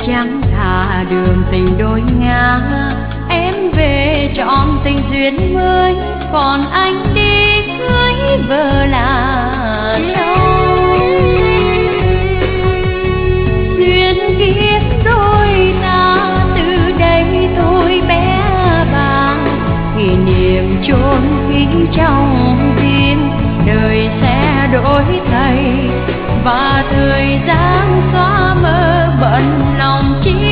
chẳng thà đường tình đôi ngả, em về trọn tình duyên mới, còn anh đi cưới vợ là đâu. Duyên kiếp đôi ta từ đây thôi bé bàng, kỷ niệm chôn kỹ trong tim, đời sẽ đổi thay và thời gian xóa mơ bận lòng chi.